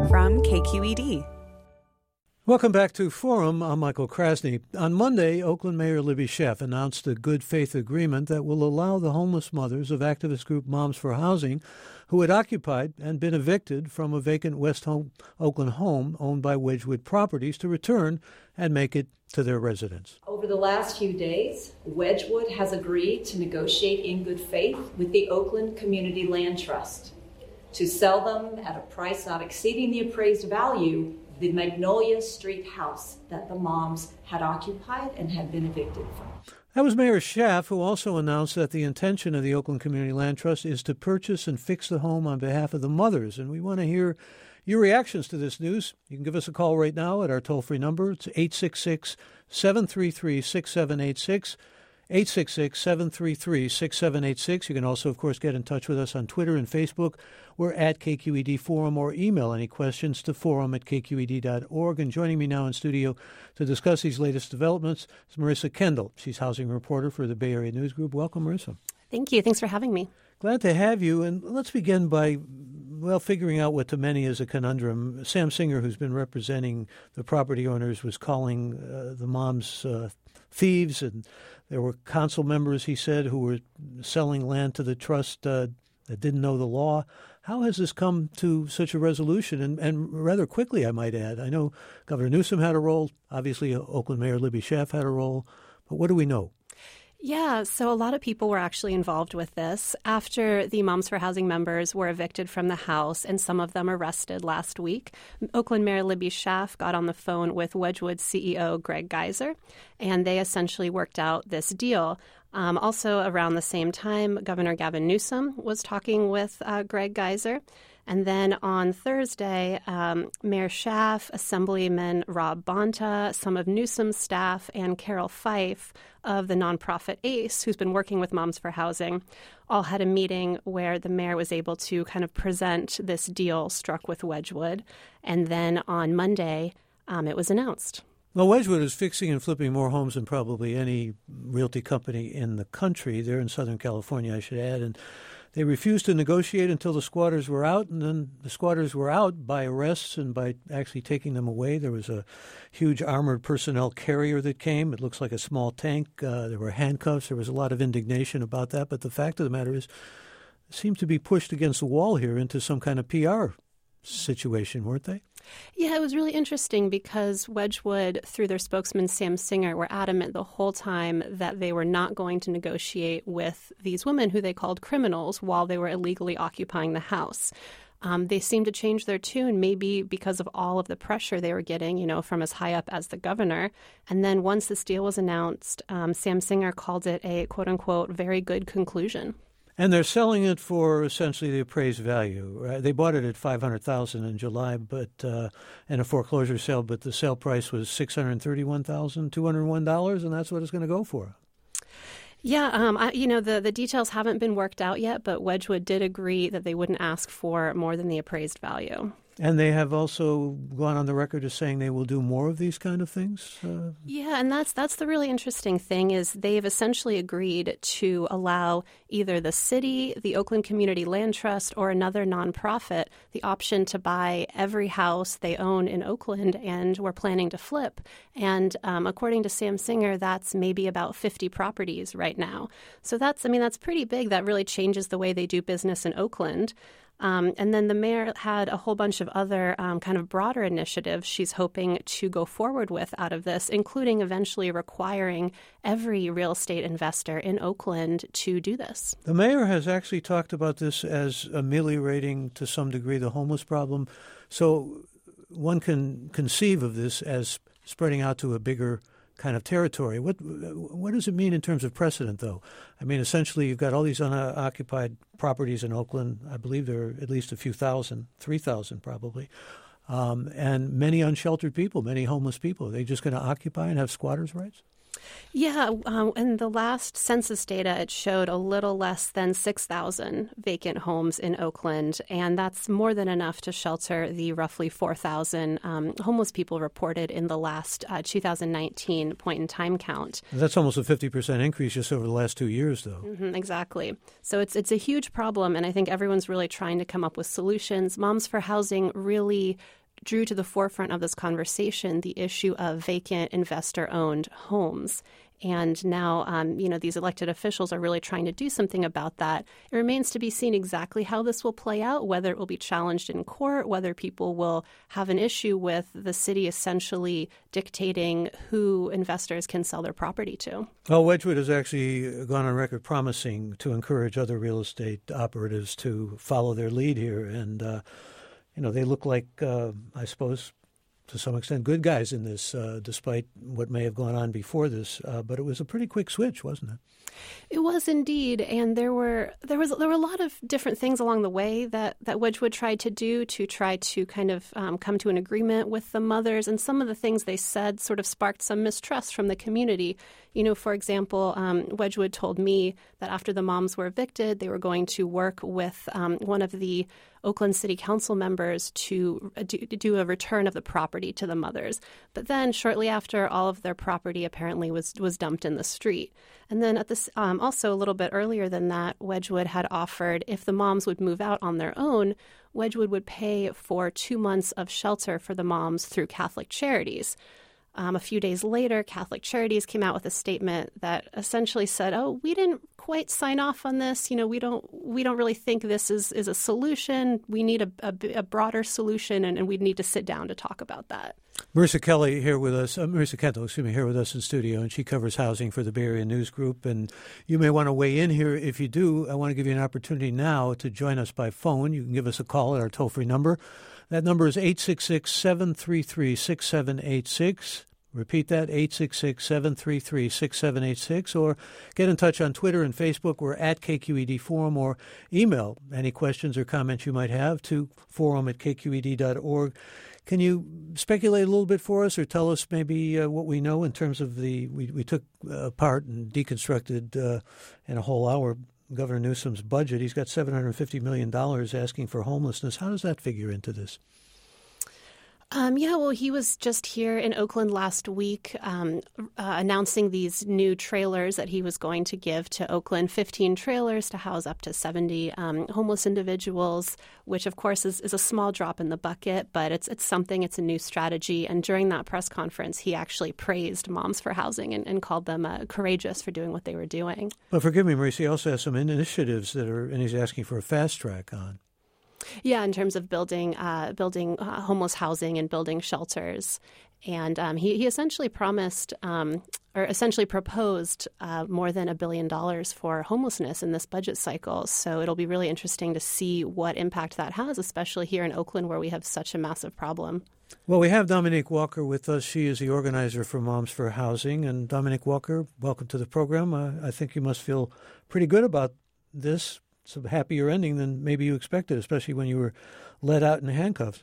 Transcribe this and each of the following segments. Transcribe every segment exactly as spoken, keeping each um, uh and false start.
from K Q E D. Welcome back to Forum. I'm Michael Krasny. On Monday, Oakland Mayor Libby Schaaf announced a good faith agreement that will allow the homeless mothers of activist group Moms for Housing who had occupied and been evicted from a vacant West home, Oakland home owned by Wedgwood Properties to return and make it to their residence. Over the last few days, Wedgwood has agreed to negotiate in good faith with the Oakland Community Land Trust to sell them at a price not exceeding the appraised value the Magnolia Street house that the moms had occupied and had been evicted from. That was Mayor Schaaf, who also announced that the intention of the Oakland Community Land Trust is to purchase and fix the home on behalf of the mothers. And we want to hear your reactions to this news. You can give us a call right now at our toll-free number. It's eight six six, seven three three, six seven eight six. eight six six, seven three three, six seven eight six. You can also, of course, get in touch with us on Twitter and Facebook. We're at K Q E D Forum, or email any questions to forum at k q e d dot org. And joining me now in studio to discuss these latest developments is Marissa Kendall. She's housing reporter for the Bay Area News Group. Welcome, Marissa. Thank you. Thanks for having me. Glad to have you. And let's begin by, well, figuring out what to many is a conundrum. Sam Singer, who's been representing the property owners, was calling uh, the moms uh, thieves, and there were council members, he said, who were selling land to the trust uh, that didn't know the law. How has this come to such a resolution, and, and rather quickly, I might add? I know Governor Newsom had a role. Obviously, Oakland Mayor Libby Schaaf had a role. But what do we know? Yeah, so a lot of people were actually involved with this. After the Moms for Housing members were evicted from the house and some of them arrested last week, Oakland Mayor Libby Schaaf got on the phone with Wedgwood C E O Greg Geiser, and they essentially worked out this deal. Um, also around the same time, Governor Gavin Newsom was talking with uh, Greg Geiser. And then on Thursday, um, Mayor Schaaf, Assemblyman Rob Bonta, some of Newsom's staff, and Carol Fife of the nonprofit ACE, who's been working with Moms for Housing, all had a meeting where the mayor was able to kind of present this deal struck with Wedgwood. And then on Monday, um, it was announced. Well, Wedgwood is fixing and flipping more homes than probably any realty company in the country. They're in Southern California, I should add. And they refused to negotiate until the squatters were out, and then the squatters were out by arrests and by actually taking them away. There was a huge armored personnel carrier that came. It looks like a small tank. Uh, there were handcuffs. There was a lot of indignation about that. But the fact of the matter is, it seemed to be pushed against the wall here into some kind of P R situation, weren't they? Yeah, it was really interesting because Wedgwood, through their spokesman Sam Singer, were adamant the whole time that they were not going to negotiate with these women who they called criminals while they were illegally occupying the house. Um, they seemed to change their tune, maybe because of all of the pressure they were getting, you know, from as high up as the governor. And then once this deal was announced, um, Sam Singer called it a, quote unquote, very good conclusion. And they're selling it for essentially the appraised value. Right? They bought it at five hundred thousand dollars in July, but uh, in a foreclosure sale, but the sale price was six hundred thirty-one thousand two hundred one dollars, and that's what it's going to go for. Yeah, um, I, you know, the, the details haven't been worked out yet, but Wedgwood did agree that they wouldn't ask for more than the appraised value. And they have also gone on the record as saying they will do more of these kind of things? Uh, yeah, and that's that's the really interesting thing is they've essentially agreed to allow either the city, the Oakland Community Land Trust, or another nonprofit the option to buy every house they own in Oakland and we're planning to flip. And um, according to Sam Singer, that's maybe about fifty properties right now. So that's, I mean, that's pretty big. That really changes the way they do business in Oakland. Um, and then the mayor had a whole bunch of other um, kind of broader initiatives she's hoping to go forward with out of this, including eventually requiring every real estate investor in Oakland to do this. The mayor has actually talked about this as ameliorating to some degree the homeless problem. So one can conceive of this as spreading out to a bigger kind of territory. What what does it mean in terms of precedent, though? I mean, essentially, you've got all these unoccupied properties in Oakland. I believe there are at least a few thousand, three thousand probably, um, and many unsheltered people, many homeless people. Are they just going to occupy and have squatters' rights? Yeah, um, in the last census data, it showed a little less than six thousand vacant homes in Oakland, and that's more than enough to shelter the roughly four thousand um, homeless people reported in the last uh, two thousand nineteen point-in-time count. That's almost a fifty percent increase just over the last two years, though. Mm-hmm, exactly. So it's it's a huge problem, and I think everyone's really trying to come up with solutions. Moms for Housing really drew to the forefront of this conversation the issue of vacant investor-owned homes. And now, um, you know, these elected officials are really trying to do something about that. It remains to be seen exactly how this will play out, whether it will be challenged in court, whether people will have an issue with the city essentially dictating who investors can sell their property to. Well, Wedgwood has actually gone on record promising to encourage other real estate operatives to follow their lead here. And, uh, you know, they look like, uh, I suppose, to some extent, good guys in this, uh, despite what may have gone on before this. Uh, but it was a pretty quick switch, wasn't it? It was indeed, and there were there was there were a lot of different things along the way that, that Wedgwood tried to do to try to kind of um, come to an agreement with the mothers, and some of the things they said sort of sparked some mistrust from the community. You know, for example, um, Wedgwood told me that after the moms were evicted, they were going to work with um, one of the Oakland City Council members to do, do a return of the property to the mothers. But then shortly after, all of their property apparently was was dumped in the street. And then at this, um, also a little bit earlier than that, Wedgwood had offered if the moms would move out on their own, Wedgwood would pay for two months of shelter for the moms through Catholic Charities. Um, a few days later, Catholic Charities came out with a statement that essentially said, "Oh, we didn't quite sign off on this. You know, we don't we don't really think this is, is a solution. We need a, a, a broader solution, and, and we need to sit down to talk about that." Marissa Kelly here with us, uh, Marissa Kendall, excuse me, here with us in studio, and she covers housing for the Bay Area News Group. And you may want to weigh in here. If you do, I want to give you an opportunity now to join us by phone. You can give us a call at our toll-free number. That number is eight six six, seven three three, six seven eight six. Repeat that, eight six six, seven three three, six seven eight six, or get in touch on Twitter and Facebook. We're at K Q E D Forum, or email any questions or comments you might have to forum at k q e d dot org. Can you speculate a little bit for us, or tell us maybe uh, what we know in terms of the, we, we took uh, apart and deconstructed uh, in a whole hour Governor Newsom's budget. He's got seven hundred fifty million dollars asking for homelessness. How does that figure into this? Um, yeah, well, he was just here in Oakland last week um, uh, announcing these new trailers that he was going to give to Oakland, fifteen trailers to house up to seventy um, homeless individuals, which, of course, is, is a small drop in the bucket, but it's it's something, it's a new strategy. And during that press conference, he actually praised Moms for Housing and, and called them uh, courageous for doing what they were doing. But forgive me, Maurice, he also has some initiatives that are, and he's asking for a fast track on. Yeah, in terms of building uh, building uh, homeless housing and building shelters. And um, he, he essentially promised um, or essentially proposed uh, more than a billion dollars for homelessness in this budget cycle. So it'll be really interesting to see what impact that has, especially here in Oakland where we have such a massive problem. Well, we have Dominique Walker with us. She is the organizer for Moms for Housing. And Dominique Walker, welcome to the program. Uh, I think you must feel pretty good about this. It's a happier ending than maybe you expected, especially when you were let out in handcuffs.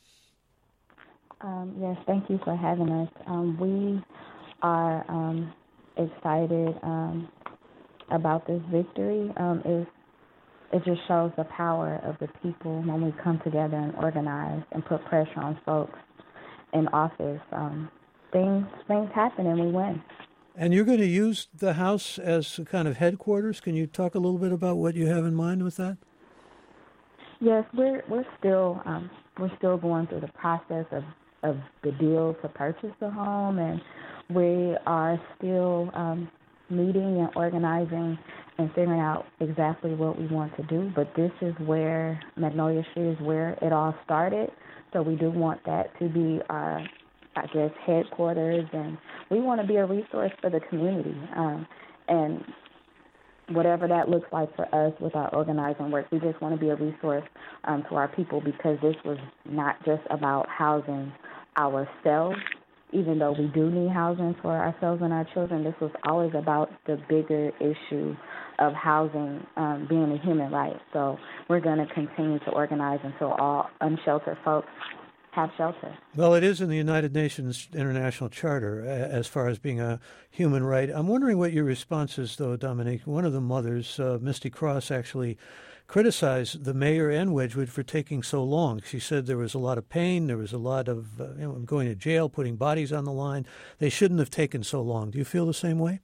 Um, yes, thank you for having us. Um, we are um, excited um, about this victory. Um, it, it just shows the power of the people when we come together and organize and put pressure on folks in office. Um, things things happen and we win. And you're going to use the House as a kind of headquarters. Can you talk a little bit about what you have in mind with that? Yes, we're we're still um, we're still going through the process of, of the deal to purchase the home, and we are still um, meeting and organizing and figuring out exactly what we want to do. But this is where Magnolia Street is where it all started. So we do want that to be our, I guess, headquarters, and we want to be a resource for the community. Um, and whatever that looks like for us with our organizing work, we just want to be a resource um, to our people, because this was not just about housing ourselves, even though we do need housing for ourselves and our children. This was always about the bigger issue of housing um, being a human right. So we're going to continue to organize until all unsheltered folks have shelter. Well, it is in the United Nations International Charter as far as being a human right. I'm wondering what your response is, though, Dominique. One of the mothers, uh, Misty Cross, actually criticized the mayor and Wedgwood for taking so long. She said there was a lot of pain, there was a lot of uh, you know, going to jail, putting bodies on the line. They shouldn't have taken so long. Do you feel the same way?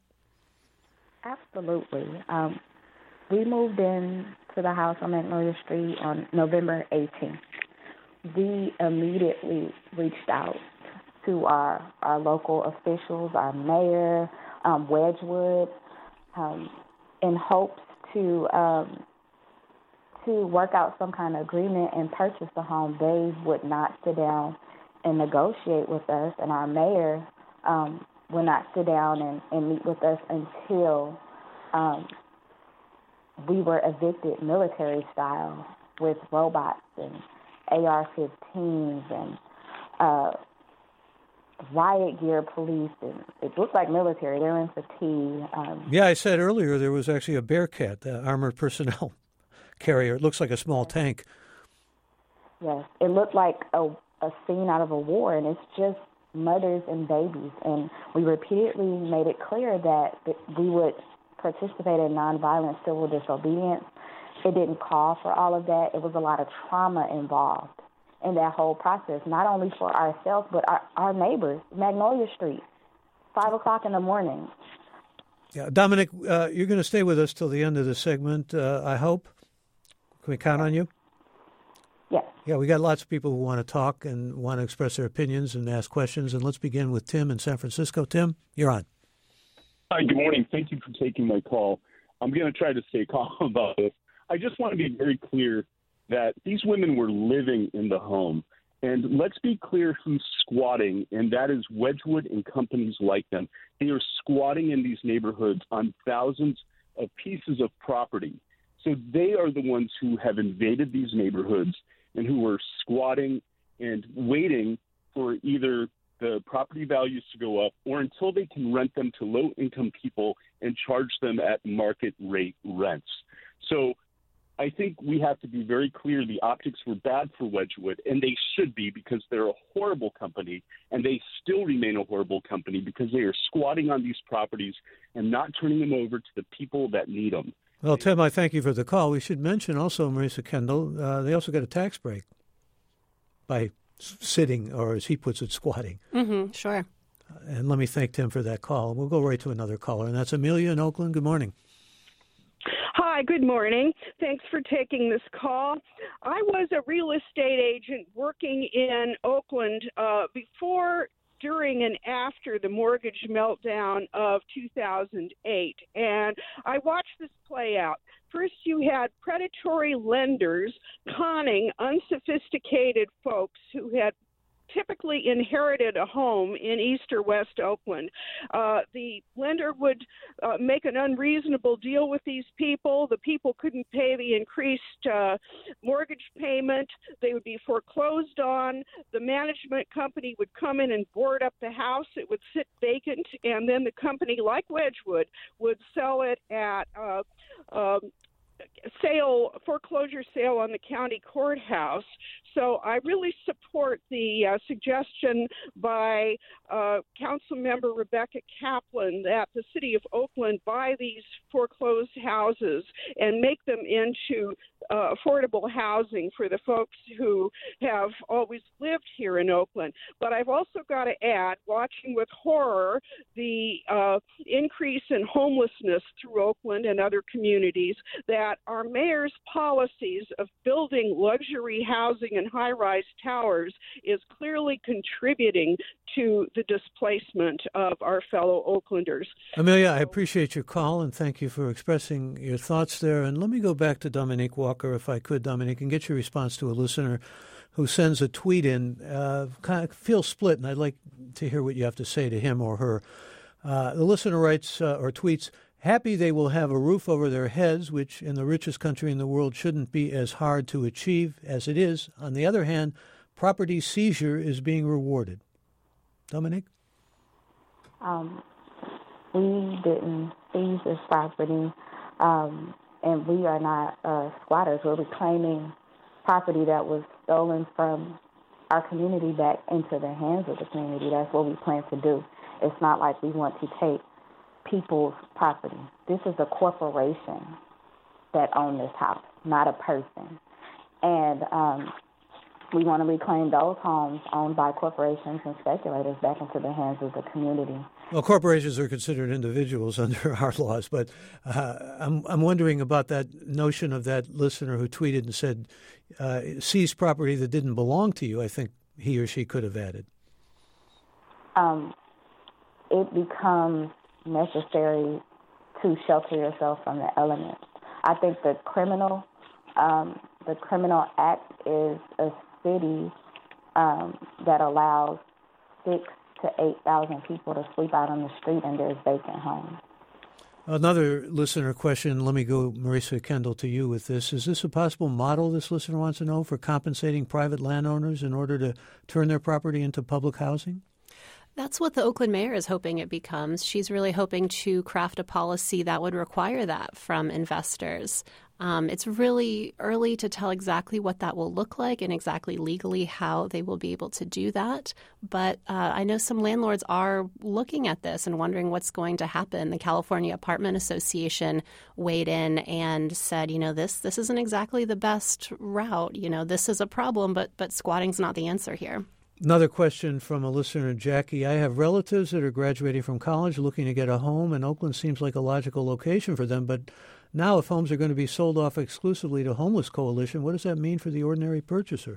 Absolutely. Um, we moved in to the house on Magnolia Street on November eighteenth. We immediately reached out to our, our local officials, our mayor, um, Wedgwood, um, in hopes to um, to work out some kind of agreement and purchase the home. They would not sit down and negotiate with us, and our mayor um, would not sit down and, and meet with us until um, we were evicted military style with robots and A R fifteens and uh, riot gear police. And it looked like military. They're in fatigue. Um, yeah, I said earlier there was actually a Bearcat, the armored personnel carrier. It looks like a small tank. Yes, it looked like a, a scene out of a war, and it's just mothers and babies. And we repeatedly made it clear that, that we would participate in nonviolent civil disobedience. It didn't call for all of that. It was a lot of trauma involved in that whole process, not only for ourselves, but our, our neighbors. Magnolia Street, five o'clock in the morning. Yeah, Dominic, uh, you're going to stay with us till the end of the segment, uh, I hope. Can we count on you? Yes. Yeah, we got lots of people who want to talk and want to express their opinions and ask questions. And let's begin with Tim in San Francisco. Tim, you're on. Hi, good morning. Thank you for taking my call. I'm going to try to stay calm about this. I just want to be very clear that these women were living in the home. And let's be clear who's squatting, and that is Wedgwood and companies like them. They are squatting in these neighborhoods on thousands of pieces of property. So they are the ones who have invaded these neighborhoods and who are squatting and waiting for either the property values to go up or until they can rent them to low-income people and charge them at market rate rents. So I think we have to be very clear the optics were bad for Wedgwood, and they should be because they're a horrible company, and they still remain a horrible company because they are squatting on these properties and not turning them over to the people that need them. Well, Tim, I thank you for the call. We should mention also, Marisa Kendall, uh, they also got a tax break by sitting, or as he puts it, squatting. Mm-hmm, sure. Uh, and let me thank Tim for that call. We'll go right to another caller, and that's Amelia in Oakland. Good morning. Hi, good morning. Thanks for taking this call. I was a real estate agent working in Oakland uh, before, during, and after the mortgage meltdown of two thousand eight, and I watched this play out. First, you had predatory lenders conning unsophisticated folks who had typically inherited a home in East or West Oakland. Uh, the lender would uh, make an unreasonable deal with these people. The people couldn't pay the increased uh, mortgage payment. They would be foreclosed on. The management company would come in and board up the house. It would sit vacant, and then the company, like Wedgwood, would sell it at uh, um, sale, foreclosure sale on the county courthouse. So I really support the uh, suggestion by uh, Council Member Rebecca Kaplan that the city of Oakland buy these foreclosed houses and make them into uh, affordable housing for the folks who have always lived here in Oakland. But I've also got to add, watching with horror the uh, increase in homelessness through Oakland and other communities, that our mayor's policies of building luxury housing and high-rise towers is clearly contributing to the displacement of our fellow Oaklanders. Amelia, I appreciate your call, and thank you for expressing your thoughts there. And let me go back to Dominique Walker, if I could, Dominique, and get your response to a listener who sends a tweet in. Uh, kind of feels split, and I'd like to hear what you have to say to him or her. Uh, the listener writes uh, or tweets, happy they will have a roof over their heads, which in the richest country in the world shouldn't be as hard to achieve as it is. On the other hand, property seizure is being rewarded. Dominique? Um, we didn't seize this property, um, and we are not uh, squatters. We're reclaiming property that was stolen from our community back into the hands of the community. That's what we plan to do. It's not like we want to take people's property. This is a corporation that owns this house, not a person. And um, we want to reclaim those homes owned by corporations and speculators back into the hands of the community. Well, corporations are considered individuals under our laws, but uh, I'm I'm wondering about that notion of that listener who tweeted and said, uh, seize property that didn't belong to you. I think he or she could have added. Um, it becomes necessary to shelter yourself from the elements. I think the criminal, um, the criminal act is a city um, that allows six to eight thousand people to sleep out on the street and there's vacant homes. Another listener question. Let me go, Marisa Kendall, to you with this. Is this a possible model, this listener wants to know, for compensating private landowners in order to turn their property into public housing? That's what the Oakland mayor is hoping it becomes. She's really hoping to craft a policy that would require that from investors. Um, it's really early to tell exactly what that will look like and exactly legally how they will be able to do that. But uh, I know some landlords are looking at this and wondering what's going to happen. The California Apartment Association weighed in and said, you know, this this isn't exactly the best route. You know, this is a problem, but but squatting's not the answer here. Another question from a listener, Jackie. I have relatives that are graduating from college looking to get a home, and Oakland seems like a logical location for them. But now if homes are going to be sold off exclusively to Homeless Coalition, what does that mean for the ordinary purchaser?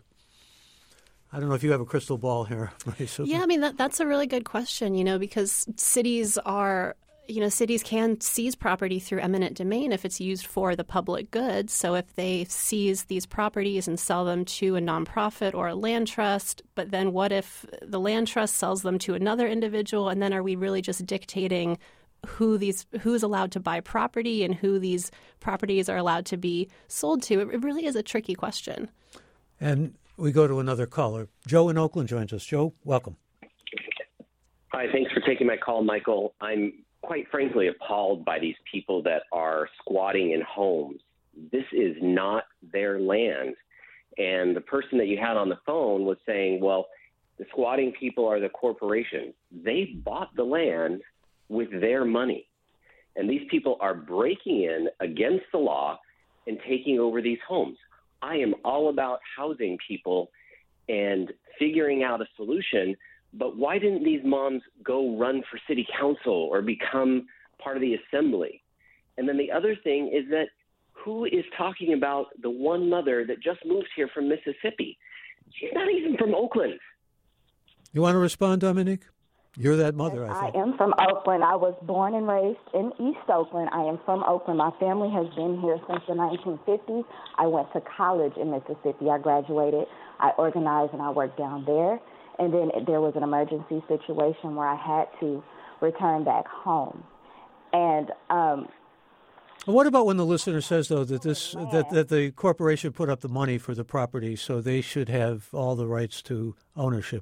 I don't know if you have a crystal ball here. Yeah, I mean, that, that's a really good question, you know, because cities are... You know, cities can seize property through eminent domain if it's used for the public good. So if they seize these properties and sell them to a nonprofit or a land trust, but then what if the land trust sells them to another individual? And then are we really just dictating who these who's allowed to buy property and who these properties are allowed to be sold to? It really is a tricky question. And we go to another caller. Joe in Oakland joins us. Joe, welcome. Hi, thanks for taking my call, Michael. I'm quite frankly appalled by these people that are squatting in homes. This is not their land. And the person that you had on the phone was saying, well, the squatting people are the corporation. They bought the land with their money. And these people are breaking in against the law and taking over these homes. I am all about housing people and figuring out a solution. But why didn't these moms go run for city council or become part of the assembly? And then the other thing is that who is talking about the one mother that just moved here from Mississippi? She's not even from Oakland. You want to respond, Dominique? You're that mother, I think. I am from Oakland. I was born and raised in East Oakland. I am from Oakland. My family has been here since the nineteen fifties. I went to college in Mississippi. I graduated. I organized and I worked down there. And then there was an emergency situation where I had to return back home. And um, what about when the listener says, though, that this that, that the corporation put up the money for the property, so they should have all the rights to ownership?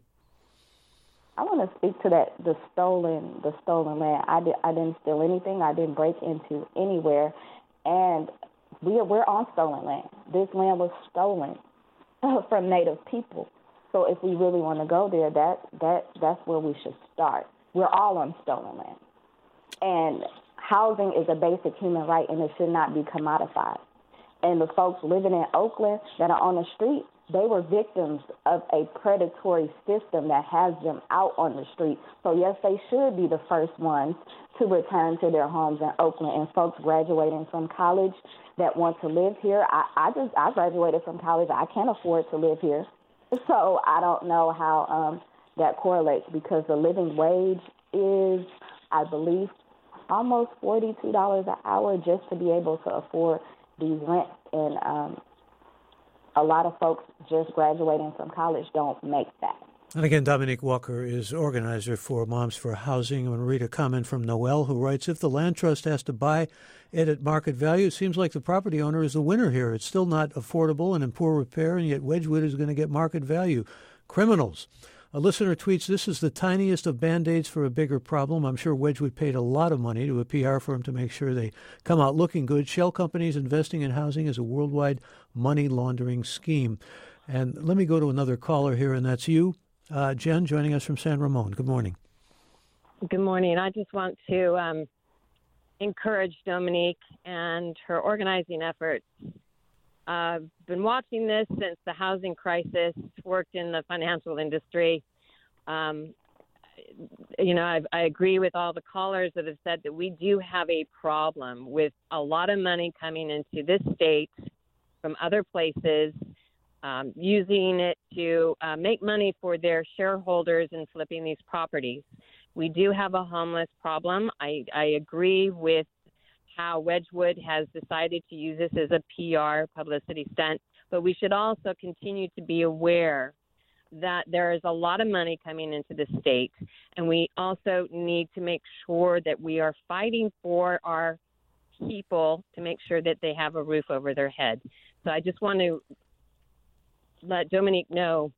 I want to speak to that the stolen the stolen land. I did I didn't steal anything. I didn't break into anywhere, and we are, we're on stolen land. This land was stolen from Native people. So if we really want to go there, that that that's where we should start. We're all on stolen land. And housing is a basic human right, and it should not be commodified. And the folks living in Oakland that are on the street, they were victims of a predatory system that has them out on the street. So, yes, they should be the first ones to return to their homes in Oakland. And folks graduating from college that want to live here, I, I just I graduated from college. I can't afford to live here. So I don't know how um, that correlates, because the living wage is, I believe, almost forty-two dollars an hour just to be able to afford these rents. And um, a lot of folks just graduating from college don't make that. And again, Dominique Walker is organizer for Moms for Housing. I'm going to read a comment from Noel, who writes, if the land trust has to buy it at market value, it seems like the property owner is the winner here. It's still not affordable and in poor repair, and yet Wedgwood is going to get market value. Criminals. A listener tweets, this is the tiniest of Band-Aids for a bigger problem. I'm sure Wedgwood paid a lot of money to a P R firm to make sure they come out looking good. Shell companies investing in housing is a worldwide money laundering scheme. And let me go to another caller here, and that's you, uh, Jen, joining us from San Ramon. Good morning. Good morning. I just want to um, encourage Dominique and her organizing efforts. I've been watching this since the housing crisis, worked in the financial industry. Um, you know, I, I agree with all the callers that have said that we do have a problem with a lot of money coming into this state from other places, um, using it to uh, make money for their shareholders and flipping these properties. We do have a homeless problem. I, I agree with how Wedgwood has decided to use this as a P R publicity stunt, but we should also continue to be aware that there is a lot of money coming into the state, and we also need to make sure that we are fighting for our people to make sure that they have a roof over their head. So I just want to let Dominique know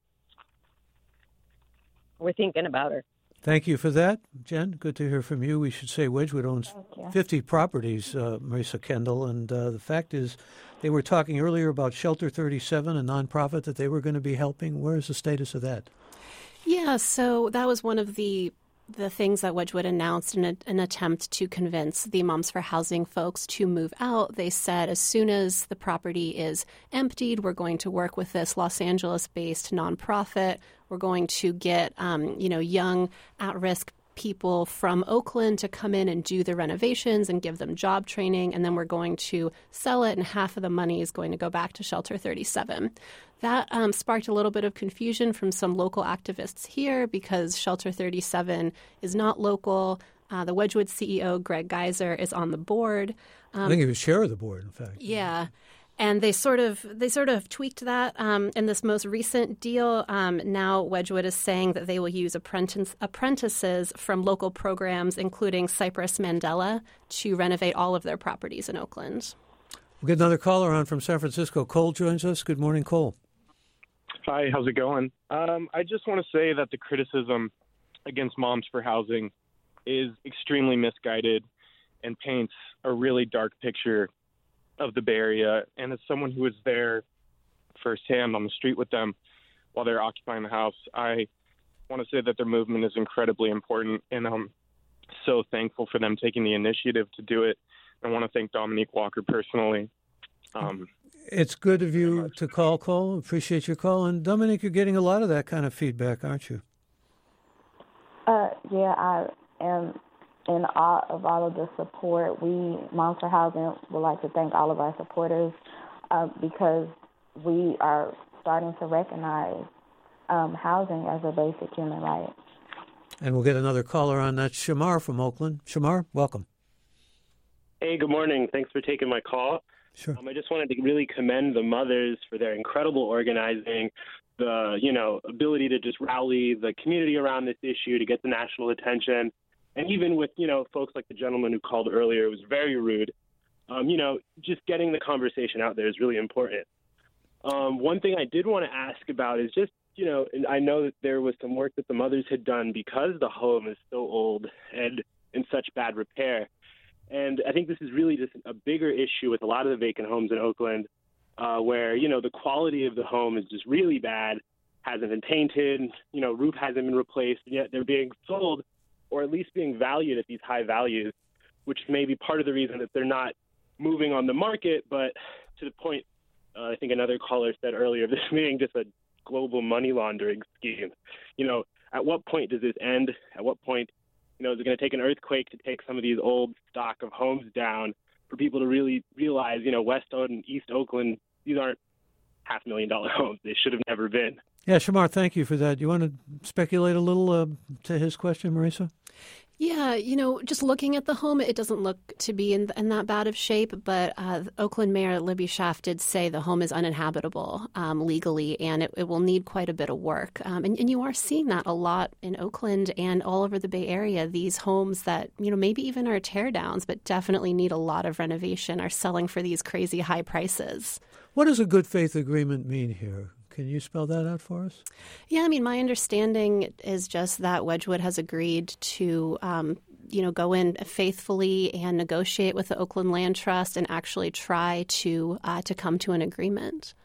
we're thinking about her. Thank you for that, Jen. Good to hear from you. We should say Wedgwood owns fifty properties, uh, Marisa Kendall, and uh, the fact is they were talking earlier about Shelter thirty-seven, a nonprofit that they were going to be helping. Where is the status of that? Yeah, so that was one of the the things that Wedgwood announced in a, an attempt to convince the Moms for Housing folks to move out. They said as soon as the property is emptied, we're going to work with this Los Angeles-based nonprofit. We're going to get, um, you know, young at-risk people from Oakland to come in and do the renovations and give them job training, and then we're going to sell it, and half of the money is going to go back to Shelter thirty-seven. That um, sparked a little bit of confusion from some local activists here because Shelter thirty-seven is not local. Uh, the Wedgwood C E O, Greg Geiser, is on the board. Um, I think he was chair of the board, in fact. Yeah. And they sort of they sort of tweaked that um, in this most recent deal. Um, now Wedgwood is saying that they will use apprentice, apprentices from local programs, including Cypress Mandela, to renovate all of their properties in Oakland. We'll get another caller on from San Francisco. Cole joins us. Good morning, Cole. Hi, how's it going? Um, I just want to say that the criticism against Moms for Housing is extremely misguided and paints a really dark picture of the Bay Area. And as someone who was there firsthand on the street with them while they're occupying the house, I want to say that their movement is incredibly important, and I'm so thankful for them taking the initiative to do it. I want to thank Dominique Walker personally. Um, it's good of you to call, Cole. Appreciate your call. And Dominique, you're getting a lot of that kind of feedback, aren't you? Uh, yeah, I am in awe of all of the support. We, Moms for Housing, would like to thank all of our supporters uh, because we are starting to recognize um, housing as a basic human right. And we'll get another caller on. That's Shamar from Oakland. Shamar, welcome. Hey, good morning. Thanks for taking my call. Sure. Um, I just wanted to really commend the mothers for their incredible organizing, the, you know, ability to just rally the community around this issue to get the national attention. And even with, you know, folks like the gentleman who called earlier, it was very rude. Um, you know, just getting the conversation out there is really important. Um, one thing I did want to ask about is just, you know, and I know that there was some work that the mothers had done because the home is so old and in such bad repair. And I think this is really just a bigger issue with a lot of the vacant homes in Oakland, uh, where, you know, the quality of the home is just really bad, hasn't been painted, you know, roof hasn't been replaced, and yet they're being sold or at least being valued at these high values, which may be part of the reason that they're not moving on the market. But to the point, uh, I think another caller said earlier, this being just a global money laundering scheme. You know, at what point does this end? At what point, you know, is it going to take an earthquake to take some of these old stock of homes down for people to really realize, you know, West and East Oakland, these aren't half million dollar homes. They should have never been. Yeah, Shamar, thank you for that. You want to speculate a little uh, to his question, Marisa? Yeah, you know, just looking at the home, it doesn't look to be in, in that bad of shape. But uh, Oakland Mayor Libby Schaaf did say the home is uninhabitable um, legally, and it, it will need quite a bit of work. Um, and, and you are seeing that a lot in Oakland and all over the Bay Area. These homes that, you know, maybe even are tear downs, but definitely need a lot of renovation, are selling for these crazy high prices. What does a good faith agreement mean here? Can you spell that out for us? Yeah, I mean, my understanding is just that Wedgwood has agreed to, um, you know, go in faithfully and negotiate with the Oakland Land Trust and actually try to uh, to come to an agreement.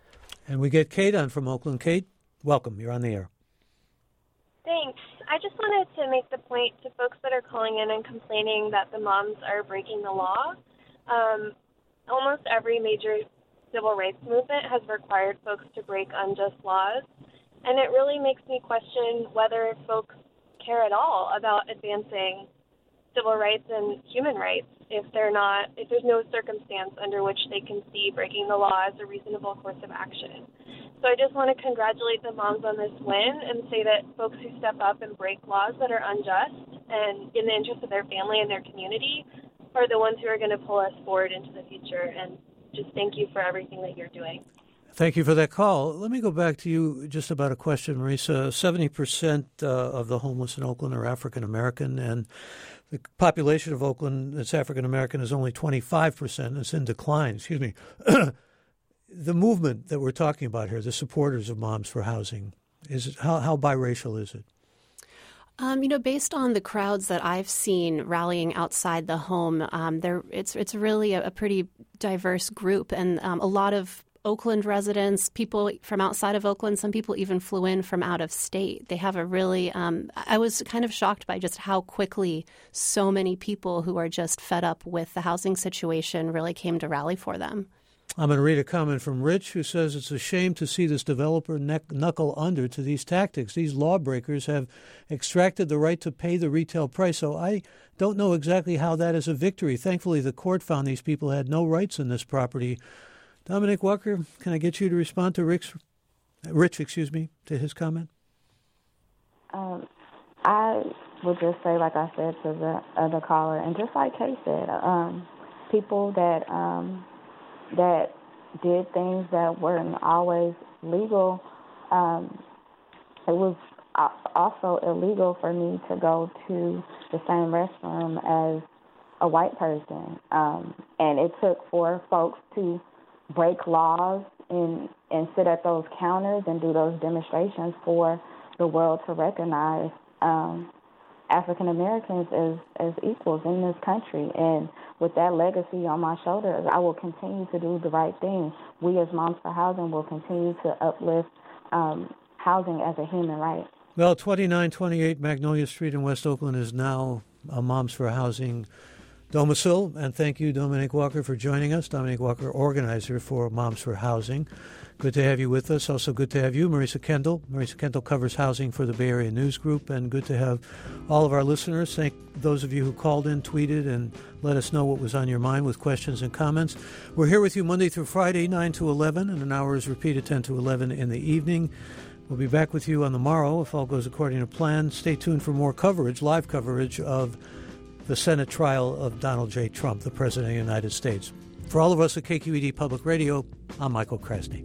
And we get Kate on from Oakland. Kate, welcome. You're on the air. Thanks. I just wanted to make the point to folks that are calling in and complaining that the moms are breaking the law. Um, almost every major civil rights movement has required folks to break unjust laws, and it really makes me question whether folks care at all about advancing civil rights and human rights if they're not, if there's no circumstance under which they can see breaking the law as a reasonable course of action. So I just want to congratulate the moms on this win and say that folks who step up and break laws that are unjust and in the interest of their family and their community are the ones who are going to pull us forward into the future. And just thank you for everything that you're doing. Thank you for that call. Let me go back to you just about a question, Marisa. seventy percent uh, of the homeless in Oakland are African American, and the population of Oakland that's African American is only twenty-five percent. It's in decline, excuse me. The movement that we're talking about here, the supporters of Moms for Housing, is it, how, how biracial is it? Um, you know, based on the crowds that I've seen rallying outside the home, um, there it's it's really a, a pretty diverse group, and um, a lot of Oakland residents, people from outside of Oakland, some people even flew in from out of state. They have a really, um, I was kind of shocked by just how quickly so many people who are just fed up with the housing situation really came to rally for them. I'm going to read a comment from Rich, who says it's a shame to see this developer neck, knuckle under to these tactics. These lawbreakers have extracted the right to pay the retail price, so I don't know exactly how that is a victory. Thankfully, the court found these people had no rights in this property. Dominic Walker, can I get you to respond to Rick's, Rich, excuse me, to his comment? Um, I would just say, like I said to the other caller, and just like Kay said, um, people that um, that did things that weren't always legal, um, it was also illegal for me to go to the same restroom as a white person. Um, and it took for folks to break laws and, and sit at those counters and do those demonstrations for the world to recognize um, African Americans as, as equals in this country. And with that legacy on my shoulders, I will continue to do the right thing. We as Moms for Housing will continue to uplift um, housing as a human right. Well, twenty-nine twenty-eight Magnolia Street in West Oakland is now a Moms for Housing domicile. And thank you, Dominic Walker, for joining us. Dominic Walker, organizer for Moms for Housing. Good to have you with us. Also good to have you, Marisa Kendall. Marisa Kendall covers housing for the Bay Area News Group. And good to have all of our listeners. Thank those of you who called in, tweeted, and let us know what was on your mind with questions and comments. We're here with you Monday through Friday, nine to eleven, and an hour is repeated ten to eleven in the evening. We'll be back with you on the morrow if all goes according to plan. Stay tuned for more coverage, live coverage of the Senate trial of Donald J. Trump, the President of the United States. For all of us at K Q E D Public Radio, I'm Michael Krasny.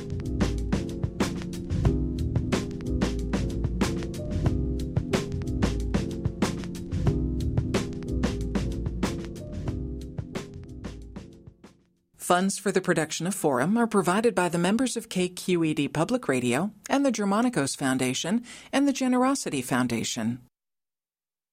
Funds for the production of Forum are provided by the members of K Q E D Public Radio and the Germanicos Foundation and the Generosity Foundation.